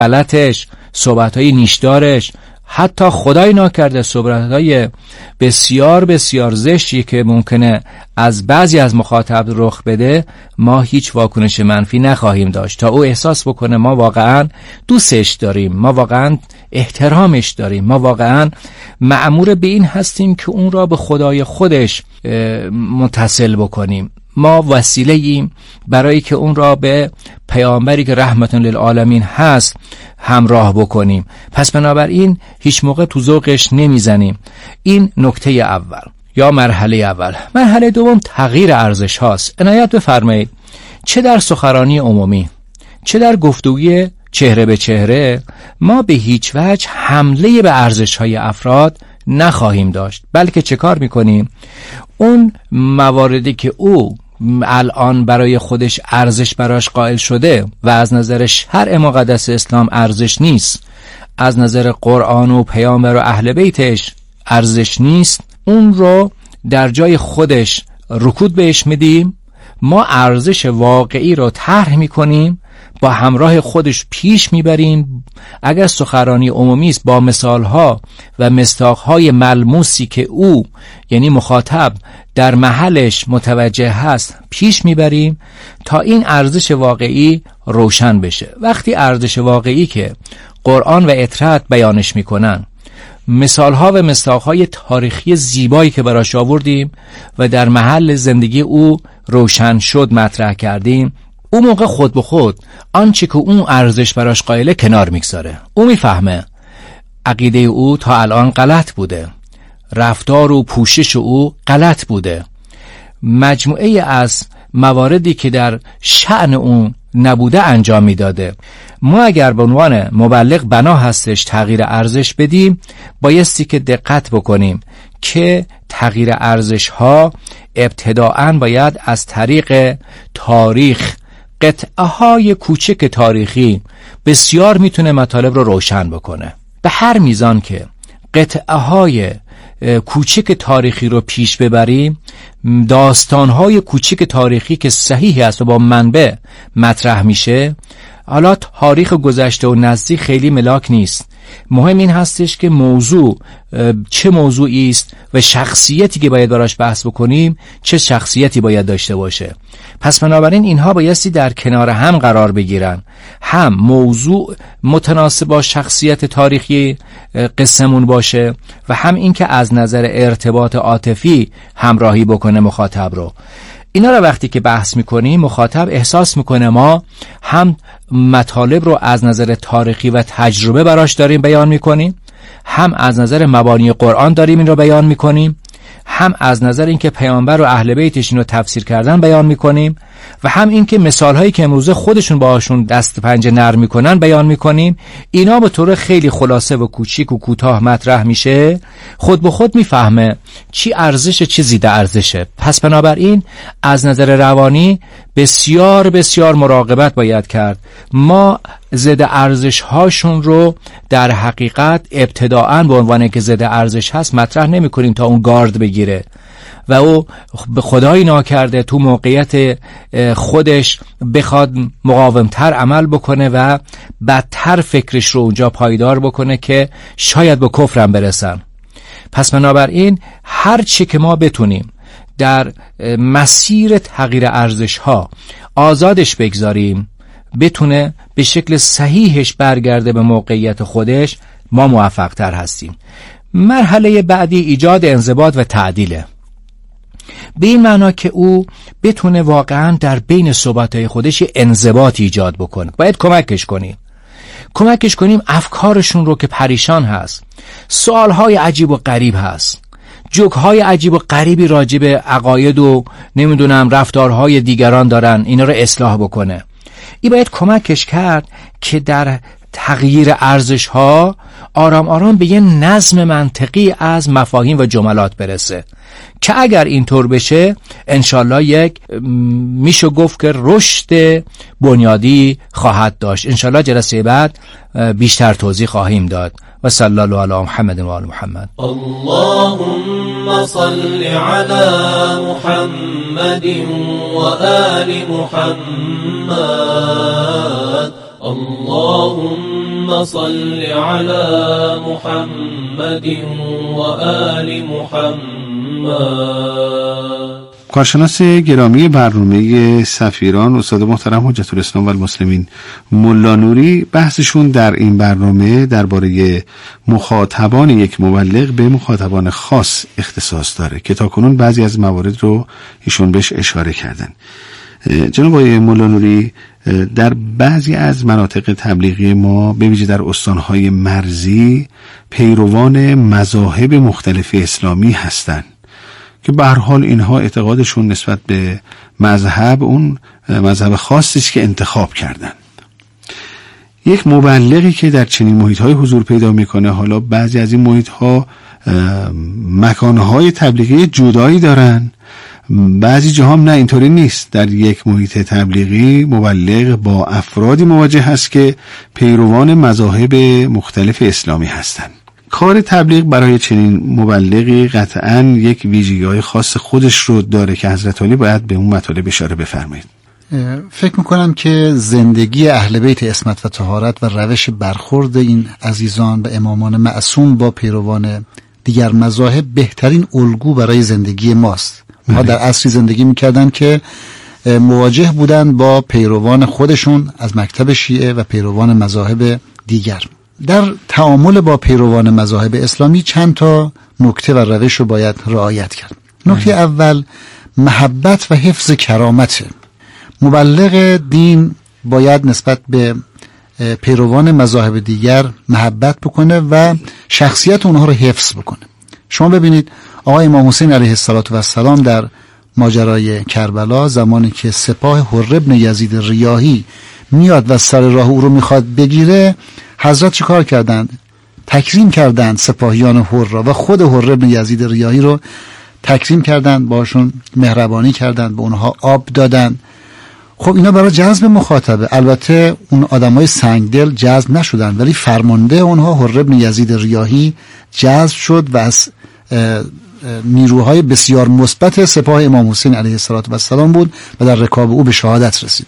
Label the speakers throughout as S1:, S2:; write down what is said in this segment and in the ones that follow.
S1: غلطش، صحبت‌های نیشدارش، حتی خدای ناکرده صحبت‌های بسیار بسیار زشتی که ممکنه از بعضی از مخاطب رخ بده، ما هیچ واکنش منفی نخواهیم داشت تا او احساس بکنه ما واقعا دوستش داریم، ما واقعا احترامش داریم، ما واقعا مأمور به این هستیم که اون را به خدای خودش متصل بکنیم. ما وسیله ایم برای که اون را به پیامبری که رحمت للعالمین هست همراه بکنیم. پس بنابراین هیچ موقع تو ذوقش نمیزنیم. این نکته اول یا مرحله اول. مرحله دوم تغییر ارزش هاست. عنایت بفرمایید چه در سخنرانی عمومی چه در گفتگوی چهره به چهره ما به هیچ وجه حمله به ارزش های افراد نخواهیم داشت، بلکه چه کار میکنیم؟ اون مواردی که او الان برای خودش ارزش براش قائل شده و از نظر شرع مقدس اسلام ارزش نیست، از نظر قرآن و پیامبر و اهل بیتش ارزش نیست، اون رو در جای خودش رکود بهش میدیم. ما ارزش واقعی رو طرح میکنیم، با همراه خودش پیش میبریم. اگر سخنرانی عمومی است با مثالها و مصداقهای ملموسی که او یعنی مخاطب در محلش متوجه هست پیش میبریم تا این ارزش واقعی روشن بشه. وقتی ارزش واقعی که قرآن و اطرت بیانش میکنن، مثالها و مصداقهای تاریخی زیبایی که براش آوردیم و در محل زندگی او روشن شد مطرح کردیم، اون موقع خود به خود آنچه که اون ارزش براش قائله کنار میگذاره. او میفهمه عقیده او تا الان غلط بوده، رفتار و پوشش او غلط بوده، مجموعه از مواردی که در شأن اون نبوده انجام میداده. ما اگر به عنوان مبلغ بنا هستش تغییر ارزش بدیم، بایستی که دقت بکنیم که تغییر ارزش ها ابتداءً باید از طریق تاریخ، قطعه های کوچک تاریخی بسیار میتونه مطالب رو روشن بکنه. به هر میزان که قطعه های کوچک تاریخی رو پیش ببریم، داستان های کوچک تاریخی که صحیح است و با منبع مطرح میشه، حالا تاریخ گذشته و نزدیک خیلی ملاک نیست، مهم این هستش که موضوع چه موضوعی است و شخصیتی که باید براش بحث بکنیم چه شخصیتی باید داشته باشه. پس بنابراین اینها بایستی در کنار هم قرار بگیرن، هم موضوع متناسب با شخصیت تاریخی قصه‌مون باشه و هم این که از نظر ارتباط عاطفی همراهی بکنه مخاطب رو. اینا رو وقتی که بحث میکنیم مخاطب احساس میکنه ما هم مطالب رو از نظر تاریخی و تجربه براش داریم بیان میکنیم، هم از نظر مبانی قرآن داریم این رو بیان میکنیم، هم از نظر اینکه پیامبر و اهل بیتش اینو تفسیر کردن بیان میکنیم و هم اینکه مثالهایی که امروزه خودشون باهاشون دست پنجه نرم میکنن بیان میکنیم. اینا به طور خیلی خلاصه و کوچیک و کوتاه مطرح میشه، خود به خود میفهمه چی ارزشه چی زیده ارزشه. پس بنابراین از نظر روانی بسیار بسیار مراقبت باید کرد. ما ضد ارزش هاشون رو در حقیقت ابتداءً به عنوان که ضد ارزش هست مطرح نمی کنیم تا اون گارد بگیره و او به خدایی ناکرده تو موقعیت خودش بخواد مقاومتر عمل بکنه و بدتر فکرش رو اونجا پایدار بکنه که شاید به کفرم برسن. پس بنابراین هر چی که ما بتونیم در مسیر تغییر ارزش ها آزادش بگذاریم، بتونه به شکل صحیحش برگرده به موقعیت خودش، ما موفق تر هستیم. مرحله بعدی ایجاد انضباط و تعدیله، به این معنا که او بتونه واقعا در بین صحبتهای خودش انضباط ایجاد بکنه. باید کمکش کنیم افکارشون رو که پریشان هست، سوالهای عجیب و غریب هست، جوکهای عجیب و غریبی راجع به عقاید و نمیدونم رفتارهای دیگران دارن، اینا رو اصلاح بکنه. این باید کمکش کرد که در تغییر ارزش ها آرام آرام به یه نظم منطقی از مفاهیم و جملات برسه که اگر اینطور بشه انشالله یک میشه گفت که رشد بنیادی خواهد داشت. انشالله جلسه بعد بیشتر توضیح خواهیم داد. و صلی الله علی محمد و آل محمد.
S2: اللهم صل علی محمد و آل محمد. اللهم صل على محمد وآل محمد.
S3: کارشناس گرامی برنامه سفیران استاد محترم حجت الاسلام و المسلمین ملا نوری بحثشون در این برنامه درباره مخاطبان یک مبلغ به مخاطبان خاص اختصاص داره که تاکنون بعضی از موارد رو ایشون بهش اشاره کردن. جناب آقای ملا نوری، در بعضی از مناطق تبلیغی ما به ویژه در استانهای مرزی پیروان مذاهب مختلف اسلامی هستند که به هر حال اینها اعتقادشون نسبت به مذهب اون مذهب خاصی است که انتخاب کردن. یک مبلغی که در چنین محیط‌های حضور پیدا میکنه، حالا بعضی از این محیط‌ها مکانهای تبلیغی جدایی دارن، بعضی جاها نه اینطوری نیست. در یک محیط تبلیغی مبلغ با افرادی مواجه هست که پیروان مذاهب مختلف اسلامی هستند. کار تبلیغ برای چنین مبلغی قطعاً یک ویژگی‌های خاص خودش رو داره که حضرت علی باید به اون مطالب اشاره بفرمایید.
S4: فکر میکنم که زندگی اهل بیت عصمت و طهارت و روش برخورد این عزیزان و امامان معصوم با پیروان دیگر مذاهب بهترین الگو برای زندگی ماست. ما در عصری زندگی میکردن که مواجه بودن با پیروان خودشون از مکتب شیعه و پیروان مذاهب دیگر. در تعامل با پیروان مذاهب اسلامی چند تا نکته و روش رو باید رعایت کرد. نکته اول محبت و حفظ کرامت. مبلغ دین باید نسبت به پیروان مذاهب دیگر محبت بکنه و شخصیت اونها رو حفظ بکنه. شما ببینید آقای امام حسین علیه السلام در ماجرای کربلا زمانی که سپاه حر بن یزید ریاحی میاد و سر راه او رو میخواد بگیره، حضرت چه کار کردند؟ تکریم کردند سپاهیان حر را و خود حر بن یزید ریاحی رو تکریم کردند، باشون مهربانی کردند، به اونها آب دادند. خب اینا برای جذب مخاطبه. البته اون آدمای سنگدل جذب نشدن، ولی فرمانده اونها حر بن یزید ریاحی جذب شد و از نیروهای بسیار مثبت سپاه امام حسین علیه السلام بود و در رکاب او به شهادت رسید.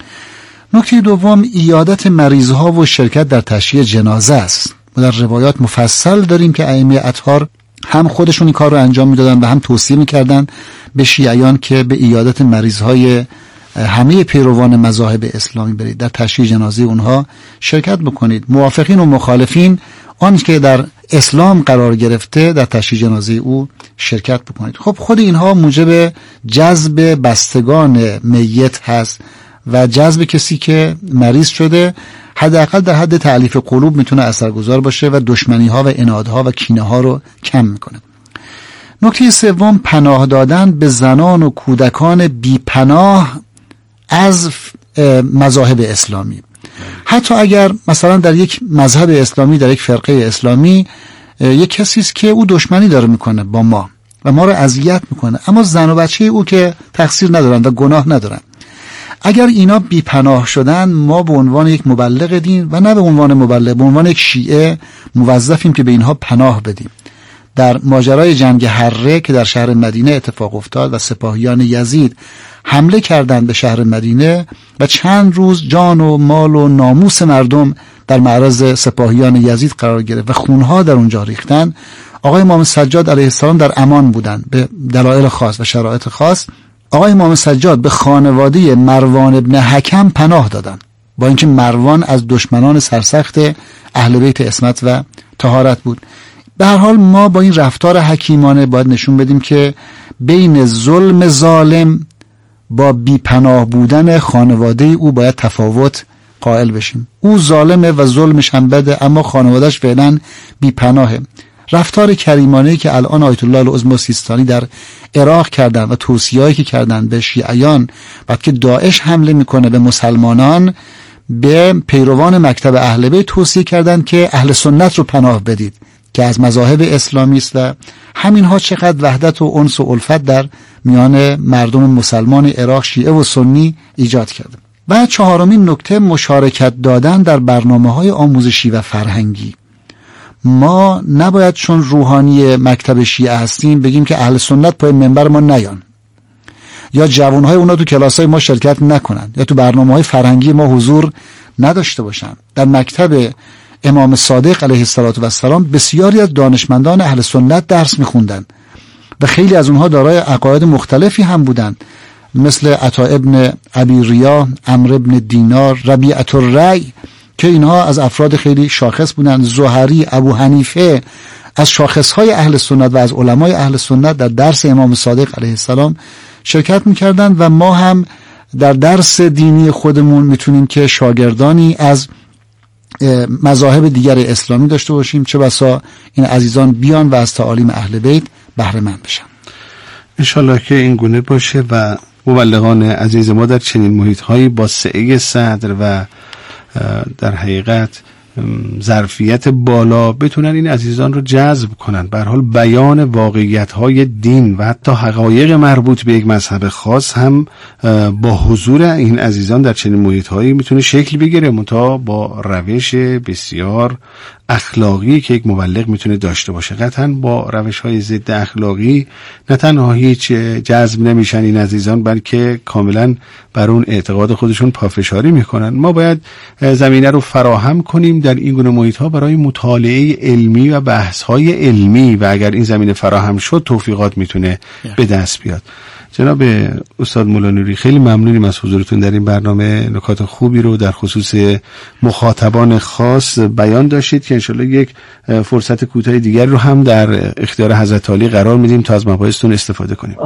S4: نکته دوم عیادت مریضها و شرکت در تشییع جنازه است. ما در روایات مفصل داریم که ائمه اطهار هم خودشون این کار رو انجام میدادن و هم توصیه میکردن به شیعیان که به عیادت مریضهای همه پیروان مذاهب اسلامی برید، در تشییع جنازه اونها شرکت بکنید. موافقین و مخالفین آن که در اسلام قرار گرفته در تشییع جنازه او شرکت بکنید. خب خود اینها موجب جذب بستگان میت هست و جذب کسی که مریض شده حداقل در حد تألیف قلوب میتونه اثرگذار باشه و دشمنی ها و عنادها و کینه ها رو کم میکنه. نکته سوم پناه دادن به زنان و کودکان بی پناه از مذاهب اسلامی. حتی اگر مثلا در یک مذهب اسلامی، در یک فرقه اسلامی یک کسی است که او دشمنی داره میکنه با ما و ما رو اذیت میکنه، اما زن و بچه او که تقصیر ندارن و گناه ندارن، اگر اینا بی پناه شدن، ما به عنوان یک مبلغ دین و نه به عنوان مبلغ، به عنوان یک شیعه موظفیم که به اینها پناه بدیم. در ماجرای جنگ حره که در شهر مدینه اتفاق افتاد و سپاهیان یزید حمله کردند به شهر مدینه و چند روز جان و مال و ناموس مردم در معرض سپاهیان یزید قرار گرفت و خونها در اونجا ریختن، آقای امام سجاد علیه السلام در امان بودند به دلایل خاص و شرایط خاص. آقای امام سجاد به خانواده مروان ابن حکم پناه دادند، با اینکه مروان از دشمنان سرسخت اهل بیت عصمت و طهارت بود. به هر حال ما با این رفتار حکیمانه باید نشون بدیم که بین ظلم ظالم با بیپناه بودن خانواده او باید تفاوت قائل بشیم. او ظالمه و ظلمش هم بده، اما خانوادهش فعلا بیپناهه. رفتار کریمانه‌ای که الان آیت الله العظمی سیستانی در عراق کردن و توصیه‌ای که کردن به شیعیان وقتی که داعش حمله میکنه به مسلمانان، به پیروان مکتب اهل بیت توصیه کردن که اهل سنت رو پناه بدید که از مذاهب اسلامی است و همینها چقدر وحدت و انس و الفت در میان مردم مسلمان عراق شیعه و سنی ایجاد کرده. و چهارمین نکته مشارکت دادن در برنامه‌های آموزشی و فرهنگی. ما نباید چون روحانی مکتب شیعه هستیم بگیم که اهل سنت پای منبر ما نیان، یا جوانهای اونا تو کلاسای ما شرکت نکنن، یا تو برنامه‌های فرهنگی ما حضور نداشته باشن. در مکتب امام صادق علیه السلام بسیاری از دانشمندان اهل سنت درس می‌خوندند و خیلی از اونها دارای عقاید مختلفی هم بودند، مثل عطا ابن ابی ریا، عمرو ابن دینار، ربیعة الرأی که اینها از افراد خیلی شاخص بودند، زهری، ابو حنیفه از شاخصهای اهل سنت و از علمای اهل سنت در درس امام صادق علیه السلام شرکت می‌کردند و ما هم در درس دینی خودمون میتونیم که شاگردانی از مذاهب دیگر اسلامی داشته باشیم، چه بسا این عزیزان بیان و از تعالیم اهل بیت بهره مند بشن.
S3: انشالله که این گونه باشه و مبلغان عزیز ما در چنین محیط‌هایی با سعه صدر و در حقیقت ظرفیت بالا بتونن این عزیزان رو جذب کنن. به هر حال بیان واقعیت‌های دین و حتی حقایق مربوط به یک مذهب خاص هم با حضور این عزیزان در چنین محیط‌هایی میتونه شکل بگیره، منتها با روش بسیار اخلاقی که یک مبلغ میتونه داشته باشه. قطعاً با روش‌های ضد اخلاقی نه تنها هیچ جذب نمیشن این عزیزان، بلکه کاملاً بر اون اعتقاد خودشون پافشاری میکنن. ما باید زمینه رو فراهم کنیم در این گونه محیط‌ها برای مطالعه علمی و بحث‌های علمی و اگر این زمینه فراهم شد توفیقات میتونه به دست بیاد. جناب استاد مولانوری خیلی ممنونیم از حضورتون در این برنامه. نکات خوبی رو در خصوص مخاطبان خاص بیان داشتید که انشالله یک فرصت کوتاه دیگر رو هم در اختیار حضرت عالی قرار میدیم تا از مباحثتون استفاده کنیم.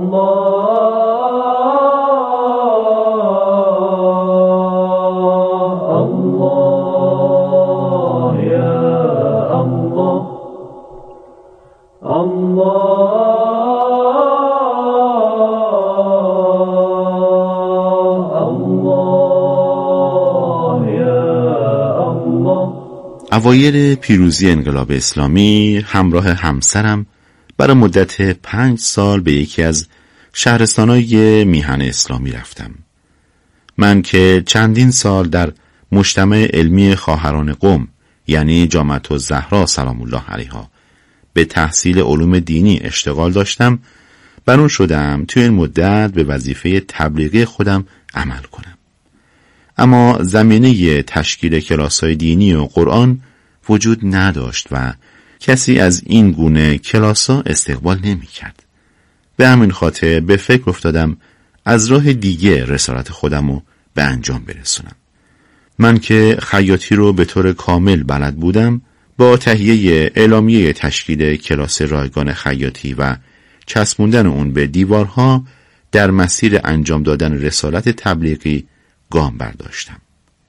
S5: اوایل پیروزی انقلاب اسلامی همراه همسرم برای مدت 5 سال به یکی از شهرستان‌های میهن اسلامی رفتم. من که چندین سال در مجتمع علمی خواهران قم یعنی جامعه الزهرا سلام الله علیها به تحصیل علوم دینی اشتغال داشتم، برون شدم توی این مدت به وظیفه تبلیغی خودم عمل کنم. اما زمینه تشکیل کلاس‌های دینی و قرآن وجود نداشت و کسی از این گونه کلاس‌ها استقبال نمی‌کرد. به همین خاطر به فکر افتادم از راه دیگه رسالت خودمو به انجام برسونم. من که خیاطی رو به طور کامل بلد بودم، با تهیه اعلامیه تشکیل کلاس رایگان خیاطی و چسبوندن اون به دیوارها در مسیر انجام دادن رسالت تبلیغی گام برداشتم.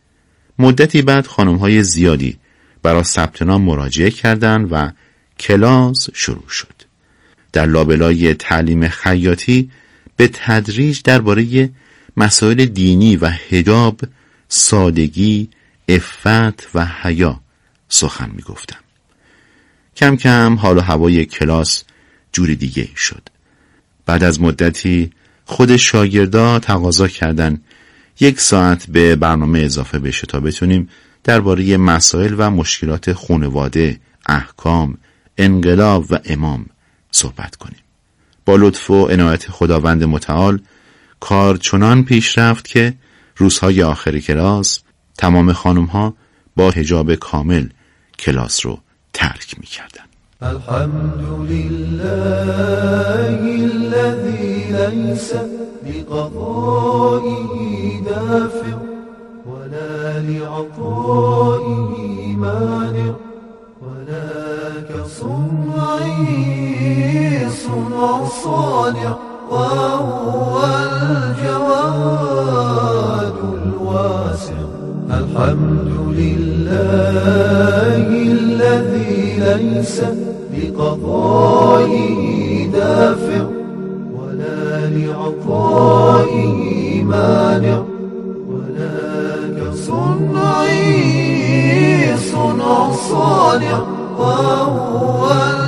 S5: مدتی بعد خانم‌های زیادی برای ثبت نام مراجعه کردند و کلاس شروع شد. در لابلای تعلیم خیاطی به تدریج درباره مسائل دینی و حجاب، سادگی، عفت و حیا سخن می‌گفتم. کم کم حال و هوای کلاس جور دیگه شد. بعد از مدتی خود شاگردا تقاضا کردند 1 ساعت به برنامه اضافه بشه تا بتونیم درباره مسائل و مشکلات خانواده، احکام، انقلاب و امام صحبت کنیم. با لطف و عنایت خداوند متعال کار چنان پیش رفت که روزهای آخر کلاس تمام خانم‌ها با حجاب کامل کلاس رو ترک می‌کردن.
S2: الحمدلله الذي ليس لقضائه دافع ولا لعطائه مانع ولا كصنعه صنع صانع وهو الجواد الواسع. الحمد لله الذي ليس لقضائه دافع ولا لعطائه مانع ولا كصنعه صنع صانع وهو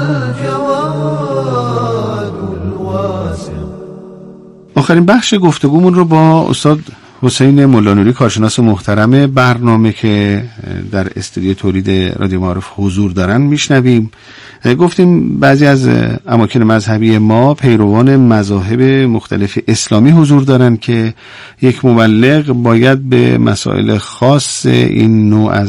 S2: الجواد الواسع.
S3: آخرین بخش گفتگومون رو با استاد حسین مولانوری کارشناس محترم برنامه که در استودیو تولید رادیو معارف حضور دارن میشنویم. گفتیم بعضی از اماکن مذهبی ما پیروان مذاهب مختلف اسلامی حضور دارن که یک مبلغ باید به مسائل خاص این نوع از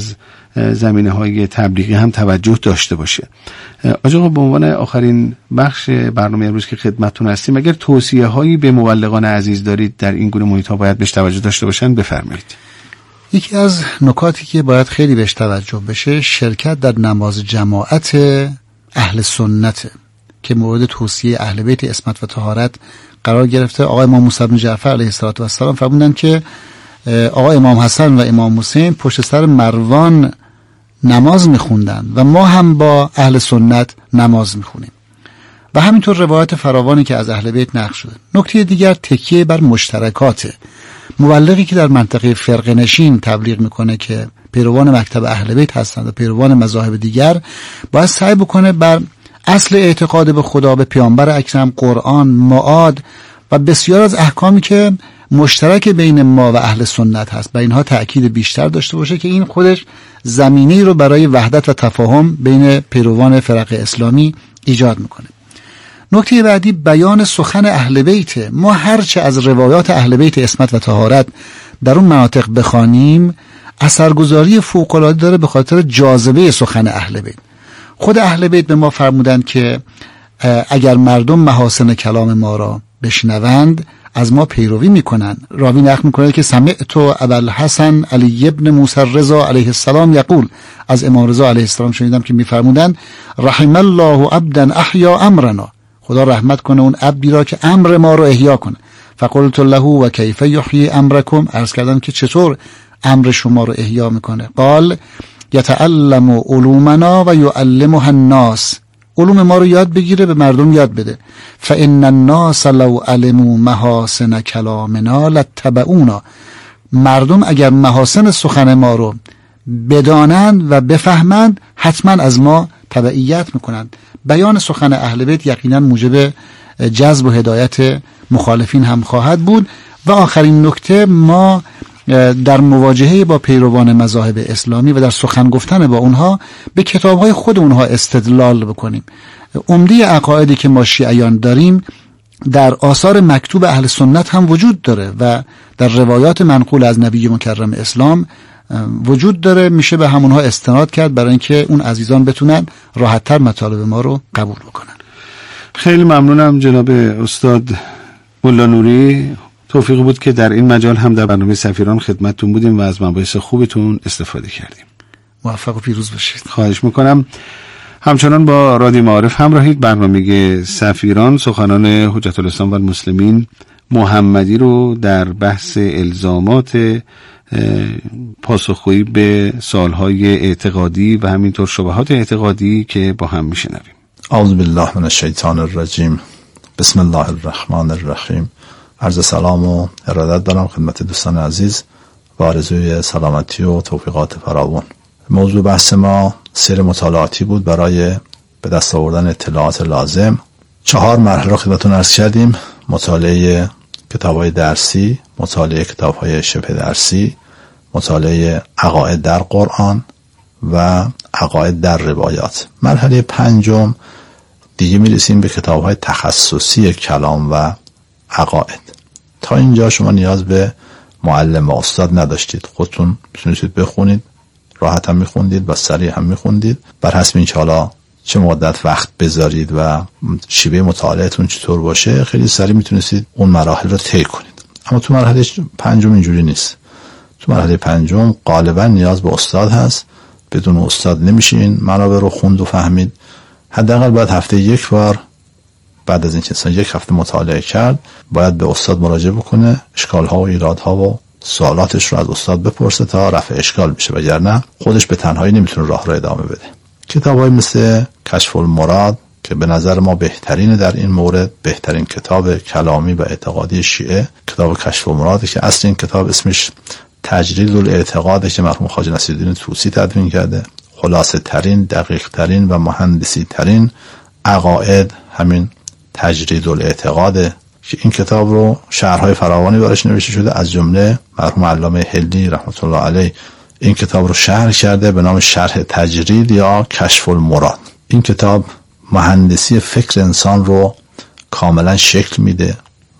S3: زمینه‌های تبلیغی هم توجه داشته باشه. آقا به عنوان آخرین بخش برنامه امروز که خدمتتون هستیم، اگر توصیه‌هایی به مبلغان عزیز دارید در این گونه محیط‌ها باید بهش توجه داشته باشن، بفرمایید.
S4: یکی از نکاتی که باید خیلی بهش توجه بشه شرکت در نماز جماعت اهل سنت که مورد توصیه اهل بیت عصمت و طهارت قرار گرفته. آقای امام موسی بن جعفر علیه السلام فرمودند که آقای امام حسن و امام حسین پشت سر مروان نماز میخوندن و ما هم با اهل سنت نماز میخونیم و همینطور روایت فراوانی که از اهل بیت نقل شده. نکته دیگر تکیه بر مشترکات. مبلغی که در منطقه فرقه نشین تبلیغ میکنه که پیروان مکتب اهل بیت هستند و پیروان مذاهب دیگر، باید سعی بکنه بر اصل اعتقاد به خدا، به پیامبر اکرم، قرآن، معاد و بسیار از احکامی که مشترک بین ما و اهل سنت هست، به اینها تأکید بیشتر داشته باشه که این خودش زمینه‌ای رو برای وحدت و تفاهم بین پیروان فرق اسلامی ایجاد میکنه. نکته بعدی بیان سخن اهل بیت. ما هرچه از روایات اهل بیت عصمت و طهارت در اون مناطق بخوانیم اثرگذاری فوق‌العاده داره به خاطر جاذبه سخن اهل بیت. خود اهل بیت به ما فرمودند که اگر مردم محاسن کلام ما را بشنوند از ما پیروی میکنن. راوی نقل میکنه که سمعت ابوالحسن علی ابن موسی رضا علیه السلام یقول، از امام رضا علیه السلام شنیدم که میفرمودند رحم الله عبدا احیا امرنا، خدا رحمت کنه اون عبدی را که امر ما رو احیا کنه. فقلت له و کیف یحیی امرکم، عرض کردم که چطور امر شما رو احیا میکنه؟ قال یتعلم علومنا و یعلمها الناس، علوم ما رو یاد بگیره به مردم یاد بده. فان الناس لو علموا محاسن کلامنا لاتبعونا، مردم اگر محاسن سخن ما رو بدانند و بفهمند حتما از ما تبعیت میکنند. بیان سخن اهل بیت یقینا موجب جذب و هدایت مخالفین هم خواهد بود. و آخرین نکته، ما در مواجهه با پیروان مذاهب اسلامی و در سخن گفتن با اونها به کتابهای خود اونها استدلال بکنیم. عمده عقایدی که ما شیعیان داریم در آثار مکتوب اهل سنت هم وجود داره و در روایات منقول از نبی مکرم اسلام وجود داره، میشه به همونها استناد کرد برای اینکه اون عزیزان بتونن راحت‌تر مطالب ما رو قبول بکنن.
S3: خیلی ممنونم جناب استاد ملا نوری. توفیقی بود که در این مجال هم در برنامه سفیران خدمتتون بودیم و از مباحث خوبتون استفاده کردیم.
S4: موفق و پیروز باشید.
S3: خواهش میکنم. همچنان با رادیو معارف همراهید. برنامه سفیران سخنان حجت الاسلام و المسلمین محمدی رو در بحث الزامات پاسخگویی به سوالهای اعتقادی و همینطور شبهات اعتقادی که با هم میشنویم.
S6: اعوذ بالله من الشیطان الرجیم. بسم الله الرحمن الرحیم. عرض سلام و ارادت دارم خدمت دوستان عزیز و آرزوی سلامتی و توفیقات فراوان. موضوع بحث ما سیر مطالعاتی بود برای به دست آوردن اطلاعات لازم. 4 مرحله را خدمتتون عرض کردیم: مطالعه کتاب‌های درسی، مطالعه کتاب‌های شبه درسی، مطالعه عقاید در قرآن و عقاید در روایات. مرحله 5 دیگه میرسیم به کتاب‌های تخصصی کلام و عقاید. تا اینجا شما نیاز به معلم و استاد نداشتید، خودتون میتونید بخونید، راحت هم میخوندید و سریع هم میخوندید. بر حسب اینکه حالا چه مدت وقت بذارید و شیوه مطالعهتون چطور باشه خیلی سریع میتونید اون مراحل رو طی کنید. اما تو مرحله 5 اینجوری نیست. تو مرحله 5 غالبا نیاز به استاد هست. بدون استاد نمیشه این منابع رو خوند و فهمید. حداقل باید هفته یک بار بعد از اینکه انسان 1 هفته مطالعه کرد باید به استاد مراجعه بکنه، اشکال‌ها و ایرادها و سوالاتش رو از استاد بپرسه تا رفع اشکال بشه، وگرنه خودش به تنهایی نمیتونه راه رو ادامه بده. کتاب‌های مثل کشف المراد که به نظر ما بهترین در این مورد، بهترین کتاب کلامی و اعتقادی شیعه، کتاب کشف المراد که اصل این کتاب اسمش تجرید الاعتقاده که مرحوم خواجه نصیرالدین طوسی تدوین کرده. خلاصه ترین، دقیق ترین و مهندسی ترین عقاید همین تجرید الاعتقاده که این کتاب رو شرح‌های فراوانی براش نوشته شده، از جمله مرحوم علامه هلی رحمت الله علیه این کتاب رو شرح کرده به نام شرح تجرید یا کشف المراد. این کتاب مهندسی فکر انسان رو کاملا شکل میده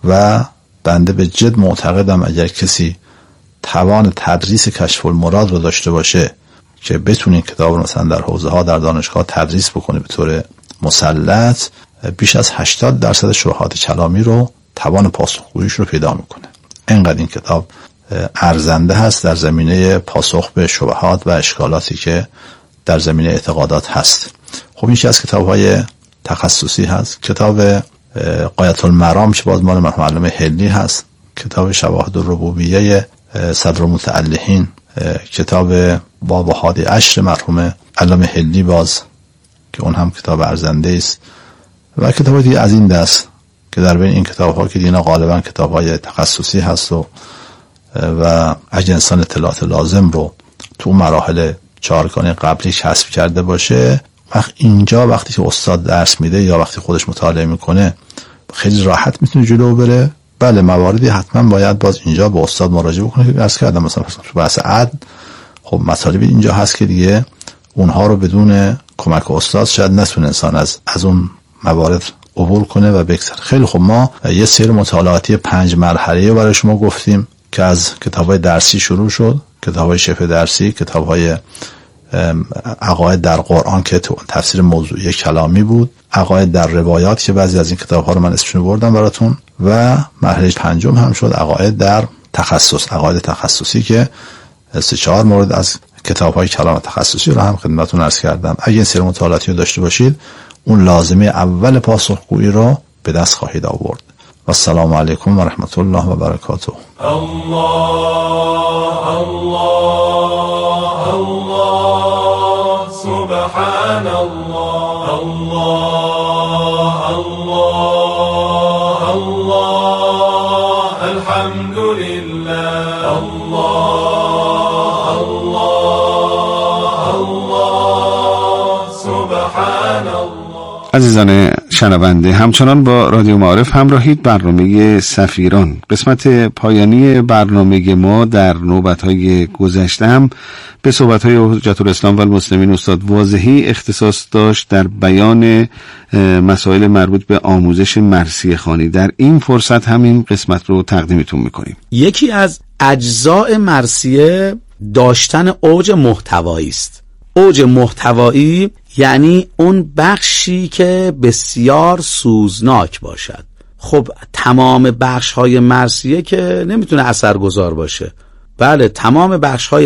S6: و بنده به جد معتقدم اگر کسی توان تدریس کشف المراد رو داشته باشه، که بتونی این کتاب رو مثلا در حوزه ها در دانشگاه تدریس بکنی به طور مسلط، بیش از 80% شبهات کلامی رو توان پاسخگوییش رو پیدا میکنه. اینقدر این کتاب ارزنده هست در زمینه پاسخ به شبهات و اشکالاتی که در زمینه اعتقادات هست. خب این از کتاب‌های تخصصی هست. کتاب غایة المرام که باز مال مرحوم علامه حلی هست، کتاب شواهد الربوبیه صدر المتألهین، کتاب باب هادی عشر مرحوم علامه حلی باز که اون هم کتاب ارزنده است، و کتاب دیگه از این دست که در بین این کتاب‌ها که دینا غالبا کتاب‌های تخصصی هست و اگه انسان اطلاعات لازم رو تو مراحل چهارگانه قبلی کسب کرده باشه، وقتی که استاد درس میده یا وقتی خودش مطالعه میکنه خیلی راحت میتونه جلو بره. بله مواردی حتما باید باز اینجا به استاد مراجعه بکنه که عرض کردم مثلا تو بحث عدل خب مطالبی اینجا هست که دیگه اونها رو بدون کمک استاد شاید نتونه انسان از اون موارد عبور کنه و بگذره. خیلی خب ما یه سری مطالعاتی 5 مرحله‌ای برای شما گفتیم که از کتاب‌های درسی شروع شد، کتاب‌های شبه درسی، کتاب‌های عقاید در قرآن که تفسیر موضوعی کلامی بود، عقاید در روایات که بعضی از این کتاب‌ها رو من اسمشون بردم براتون، و مرحله 5 هم شد عقاید در تخصص، عقاید تخصصی که 3-4 مورد از کتاب‌های کلام تخصصی رو هم خدمتتون عرض کردم. اگه این سری مطالعاتی رو داشته باشید اون لازمه اول پاسخگویی رو به دست خواهید آورد. و السلام علیکم و رحمت الله و برکاته.
S2: الله الله الله سبحان الله الله الله الله الحمد لله الله الله الله سبحان الله.
S3: عزیزان شنونده، همچنان با رادیو معارف همراهید. برنامه سفیران، قسمت پایانی برنامه ما در نوبت‌های گذشته هم به صحبت‌های حجت الاسلام و المسلمین استاد واضحی اختصاص داشت در بیان مسائل مربوط به آموزش مرثیه خوانی. در این فرصت همین قسمت رو تقدیمتون می‌کنیم.
S7: یکی از اجزاء مرثیه داشتن اوج محتوایی است. اوج محتوایی یعنی اون بخشی که بسیار سوزناک باشد. خب تمام بخش‌های مرثیه که نمیتونه اثرگذار باشه. بله تمام بخش‌های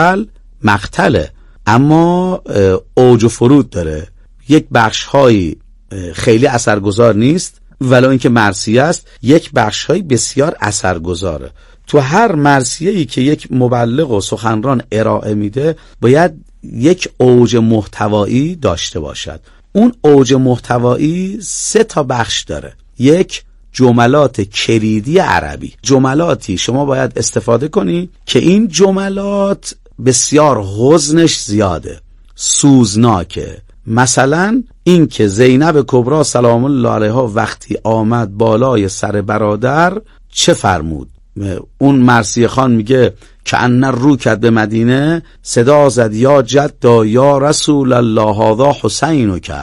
S7: مقتله، اما اوج و فرود داره. یک بخش‌های خیلی اثرگذار نیست، ولی اینکه مرثیه است یک بخش‌های بسیار اثرگذاره. تو هر مرثیه‌ای که یک مبلغ و سخنران ارائه میده باید یک اوج محتوایی داشته باشد. اون اوج محتوایی 3 بخش داره. یک، جملات کلیدی عربی، جملاتی شما باید استفاده کنی که این جملات بسیار حزنش زیاده، سوزناکه. مثلا این که زینب کبری سلام الله علیها وقتی آمد بالای سر برادر چه فرمود؟ اون مرثیه خان میگه که ان رو کرد به مدینه، صدا زد یا جدا یا رسول الله هذا حسین که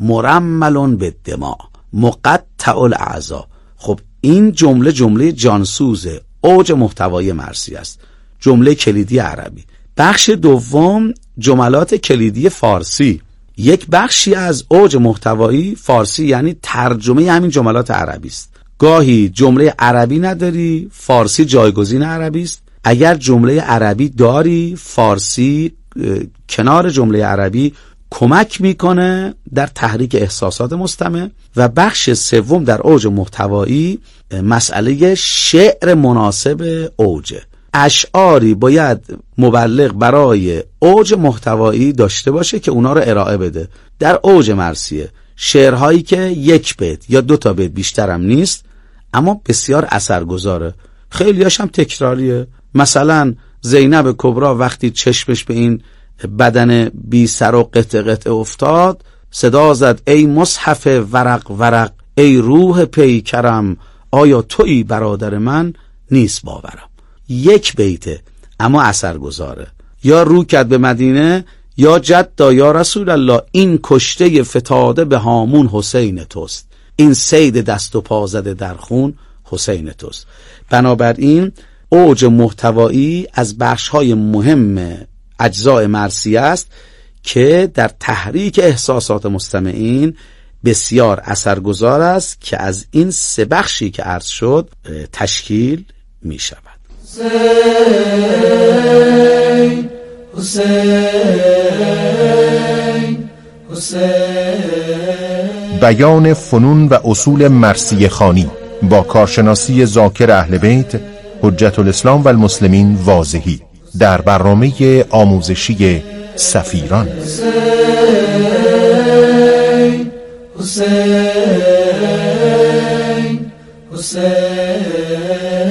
S7: مرمل بالدماء مقطع الاعضاء. خب این جمله جانسوزه، اوج محتوای مرثیه است، جمله کلیدی عربی. بخش دوم جملات کلیدی فارسی. یک بخشی از اوج محتوایی فارسی یعنی ترجمه همین جملات عربی است. گاهی جمله عربی نداری، فارسی جایگزین عربی است. اگر جمله عربی داری، فارسی کنار جمله عربی کمک میکنه در تحریک احساسات مستمع. و بخش سوم در اوج محتوایی مسئله شعر مناسب اوجه. اشعاری باید مبلغ برای اوج محتوایی داشته باشه که اونا رو ارائه بده. در اوج مرثیه شعرهایی که 1 بیت یا 2 بیت بیشترم نیست اما بسیار اثرگذاره، خیلیاش هم تکراریه. مثلا زینب کبری وقتی چشمش به این بدن بی سر و قطع افتاد، صدا زد ای مصحف ورق ورق، ای روح پیکرم، آیا تویی برادر من نیست باورم. 1 بیته اما اثرگذاره. یا رو کرد به مدینه، یا جدا یا رسول الله، این کشته فتاده به هامون حسین توست، این صید دست و پا زده در خون حسین توست. بنابراین اوج محتوایی از بخش‌های مهم اجزاء مرثیه است که در تحریک احساسات مستمعین بسیار اثرگذار است که از این 3 بخشی که عرض شد تشکیل می شود.
S2: حسین حسین حسین.
S8: بیان فنون و اصول مرثیه خوانی با کارشناسی ذاکر اهل بیت حجت الاسلام و المسلمین واضحی در برنامه آموزشی سفیران.
S2: حسین حسین حسین.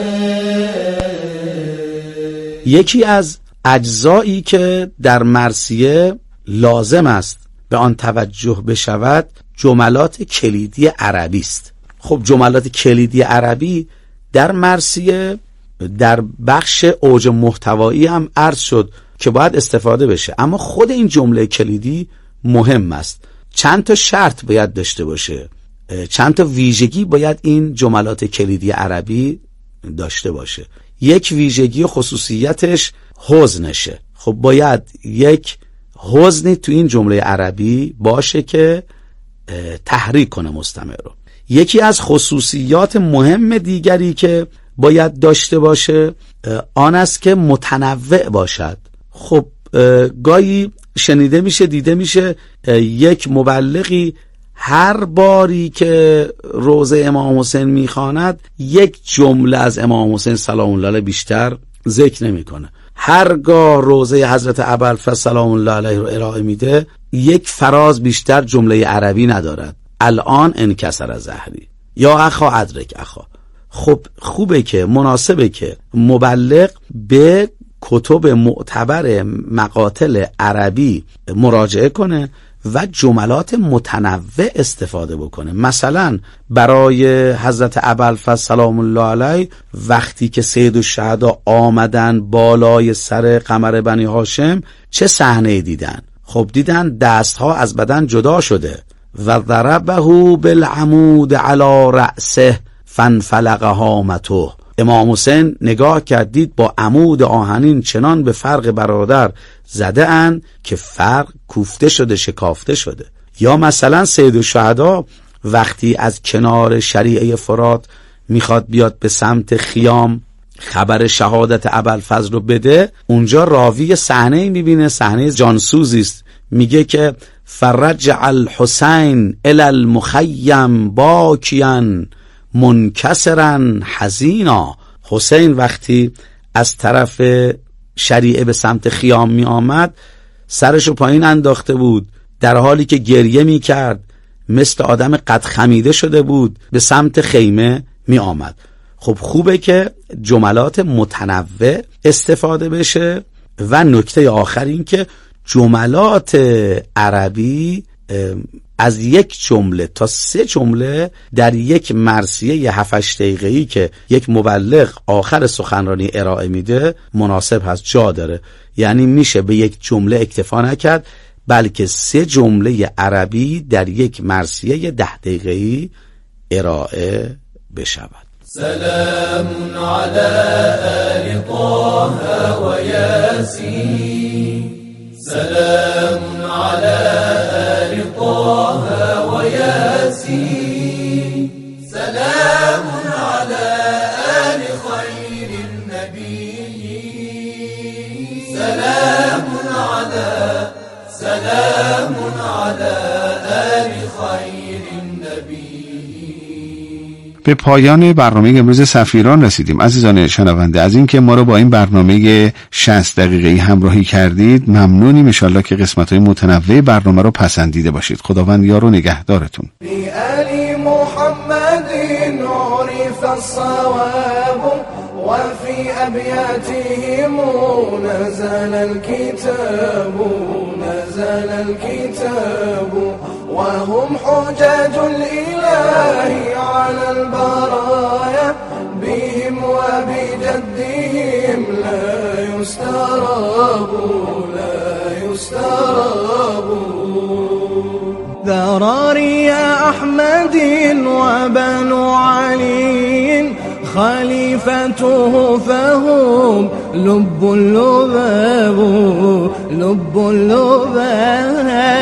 S7: یکی از اجزایی که در مرثیه لازم است به آن توجه بشود جملات کلیدی عربی است. خب جملات کلیدی عربی در مرثیه در بخش اوج محتوایی هم عرض شد که باید استفاده بشه، اما خود این جمله کلیدی مهم است. چند تا شرط باید داشته باشه، چند تا ویژگی باید این جملات کلیدی عربی داشته باشه. یک ویژگی و خصوصیتش حزنشه. خب باید یک حزنی تو این جمله عربی باشه که تحریک کنه مستمع رو. یکی از خصوصیات مهم دیگری که باید داشته باشه آن است که متنوع باشد. خب گاهی شنیده میشه، دیده میشه یک مبلغی هر باری که روزه امام حسین میخواند یک جمله از امام حسین سلام الله علیه بیشتر ذکر نمیکنه. هرگاه روزه حضرت ابوالفضل سلام الله علیه رو ارائه میده یک فراز بیشتر جمله عربی ندارد. الان انکسر ظهری یا اخا ادرک اخا. خب خوبه که مناسبه که مبلغ به کتب معتبر مقاتل عربی مراجعه کنه و جملات متنوع استفاده بکنه. مثلا برای حضرت ابوالفضل سلام الله علیه وقتی که سید الشهدا آمدن بالای سر قمر بنی هاشم چه صحنه دیدن؟ خب دیدن دستها از بدن جدا شده و ضربه بالعمود علی رأسه فانفلق هامته. امام حسین نگاه کردید با عمود آهنین چنان به فرق برادر زده اند که فرق کوفته شده، شکافته شده. یا مثلا سید الشهدا وقتی از کنار شریعه فرات میخواد بیاد به سمت خیام خبر شهادت ابوالفضل رو بده، اونجا راوی صحنه میبینه، صحنه جانسوزی است، میگه که فرجع الحسین الی المخیم باکیا منکسرا حزینا. حسین وقتی از طرف شریعه به سمت خیام می آمد سرشو پایین انداخته بود، در حالی که گریه می کرد، مثل آدم قد خمیده شده بود، به سمت خیمه می آمد. خب خوبه که جملات متنوع استفاده بشه. و نکته آخر این که جملات عربی از یک جمله تا 3 جمله در یک مرثیه 7-8 دقیقه‌ای که یک مبلغ آخر سخنرانی ارائه میده مناسب هست، جا داره. یعنی میشه به یک جمله اکتفا نکرد، بلکه 3 جمله عربی در یک مرثیه 10 دقیقه‌ای ارائه بشود.
S2: سلام علی آل طه و یاسین. سلام علی آل طه و یاسین. سلام علی آل خیر النبی. سلام علی آل خیر النبی.
S3: به پایان برنامه امروز سفیران رسیدیم. عزیزان شنونده، از اینکه ما رو با این برنامه 60 دقیقه‌ای همراهی کردید ممنونیم. ان شاءالله که قسمت‌های متنوع برنامه رو پسندیده باشید. خداوند یار و نگهدارتون.
S2: بآل محمد عرف الصواب وفي أبياتهم نزل الكتاب وهم حجاج الإله على البرايا بهم وبجدهم لا يستراب. ذراري أحمد وبنو علي خليفته فهم لب لب